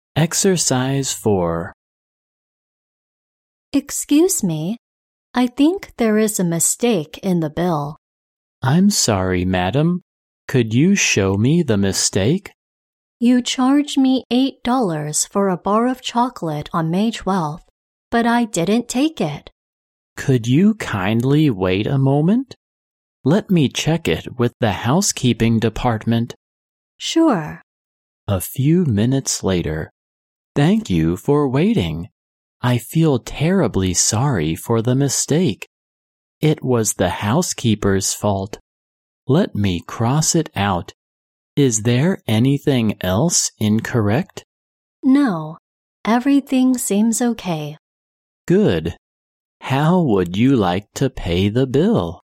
Exercise 4. Excuse me, I think there is a mistake in the bill. I'm sorry, madam. Could you show me the mistake? You charged me $8 for a bar of chocolate on May 12th, but I didn't take it. Could you kindly wait a moment? Let me check it with the housekeeping department. Sure. A few minutes later. Thank you for waiting. I feel terribly sorry for the mistake. It was the housekeeper's fault. Let me cross it out. Is there anything else incorrect? No, everything seems okay. Good. How would you like to pay the bill?